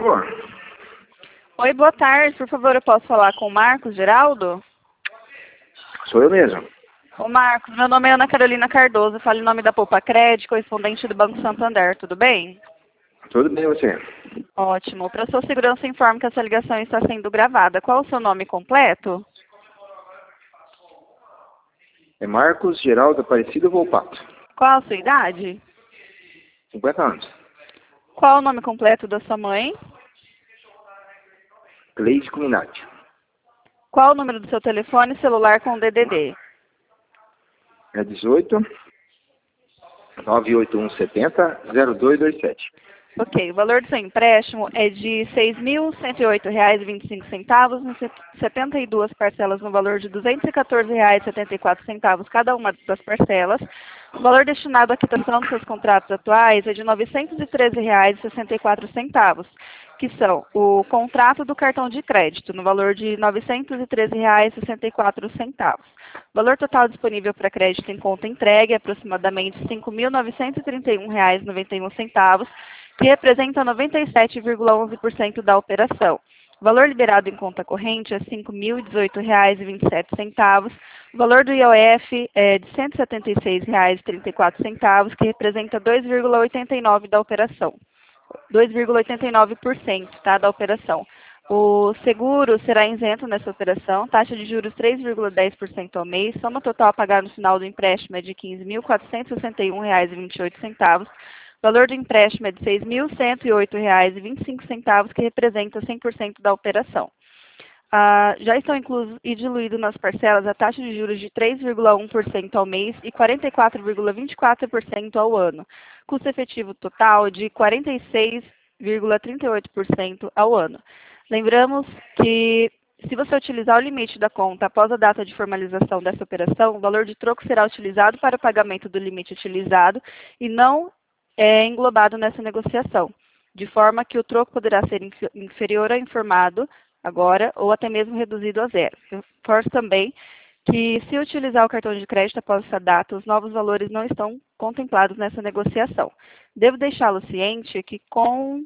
favor. Oi, boa tarde. Por favor, eu posso falar com o Marcos Geraldo? Sou eu mesmo. Ô Marcos, meu nome é Ana Carolina Cardoso, falo em nome da Poupa Cred, correspondente do Banco Santander, tudo bem? Tudo bem, você? Ótimo. Para sua segurança, informo que essa ligação está sendo gravada. Qual o seu nome completo? É Marcos Geraldo Aparecido Volpato. Qual a sua idade? 50 anos. Qual o nome completo da sua mãe? Cleide Cuminati. Qual o número do seu telefone celular com DDD? É 18 98170 0227. Ok, o valor do seu empréstimo é de R$ 6.108,25, em 72 parcelas no valor de R$ 214,74 cada uma das parcelas. O valor destinado à quitação dos seus contratos atuais é de R$ 913,64, que são o contrato do cartão de crédito, no valor de R$ 913,64. O valor total disponível para crédito em conta entregue é aproximadamente R$ 5.931,91, que representa 97,11% da operação. O valor liberado em conta corrente é R$ 5.018,27. O valor do IOF é de R$ 176,34, que representa 2,89% da operação. 2,89%, tá, da operação. O seguro será isento nessa operação, taxa de juros 3,10% ao mês, soma total a pagar no final do empréstimo é de R$ 15.461,28. O valor do empréstimo é de R$ 6.108,25, que representa 100% da operação. Já estão inclusos e diluídos nas parcelas a taxa de juros de 3,1% ao mês e 44,24% ao ano. Custo efetivo total de 46,38% ao ano. Lembramos que, se você utilizar o limite da conta após a data de formalização dessa operação, o valor de troco será utilizado para o pagamento do limite utilizado e não é englobado nessa negociação, de forma que o troco poderá ser inferior ao informado agora ou até mesmo reduzido a zero. Reforço também que, se utilizar o cartão de crédito após essa data, os novos valores não estão contemplados nessa negociação. Devo deixá-lo ciente que com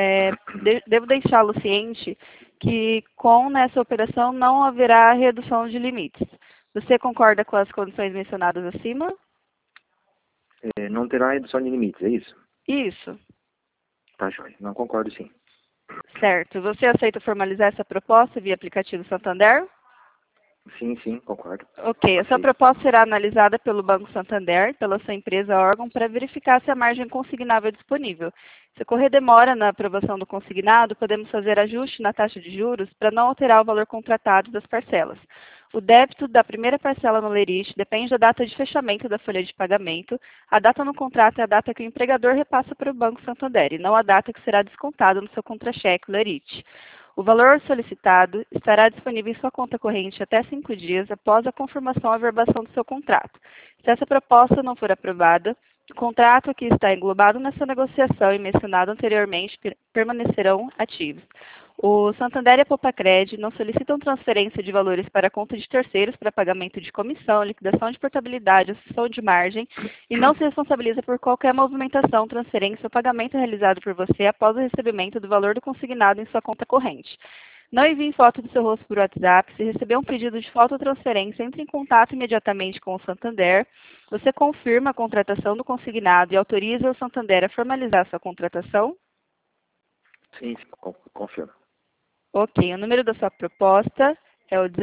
nessa operação não haverá redução de limites. Você concorda com as condições mencionadas acima? Não terá redução de limites, é isso? Isso. Tá, joia. Não concordo, sim. Certo. Você aceita formalizar essa proposta via aplicativo Santander? Sim, concordo. Ok. Essa proposta será analisada pelo Banco Santander, pela sua empresa órgão, para verificar se a margem consignável é disponível. Se ocorrer demora na aprovação do consignado, podemos fazer ajuste na taxa de juros para não alterar o valor contratado das parcelas. O débito da primeira parcela no lerite depende da data de fechamento da folha de pagamento. A data no contrato é a data que o empregador repassa para o Banco Santander, e não a data que será descontada no seu contra-cheque lerite. O valor solicitado estará disponível em sua conta corrente até 5 dias após a confirmação ou averbação do seu contrato. Se essa proposta não for aprovada, o contrato que está englobado nessa negociação e mencionado anteriormente permanecerão ativos. O Santander e a Poupa Cred não solicitam transferência de valores para a conta de terceiros para pagamento de comissão, liquidação de portabilidade, acessão de margem e não se responsabiliza por qualquer movimentação, transferência ou pagamento realizado por você após o recebimento do valor do consignado em sua conta corrente. Não envie foto do seu rosto por WhatsApp. Se receber um pedido de foto ou transferência, entre em contato imediatamente com o Santander. Você confirma a contratação do consignado e autoriza o Santander a formalizar sua contratação? Sim, confirmo. Ok, o número da sua proposta é o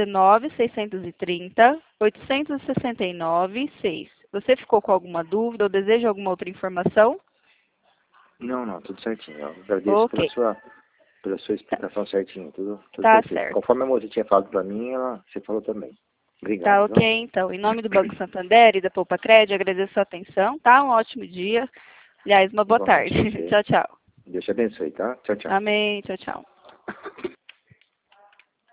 19-630-869-6. Você ficou com alguma dúvida ou deseja alguma outra informação? Não, tudo certinho. Eu agradeço pela sua explicação certinho, tudo Tá perfeito. certo. Conforme a moça tinha falado para mim, você falou também. Obrigado. Tá ok, então. Em nome do Banco Santander e da Poupa Cred, agradeço a sua atenção, tá? Um ótimo dia. Aliás, uma boa tarde. Tchau, tchau. Deus te abençoe, tá? Tchau. Amém. Tchau, tchau.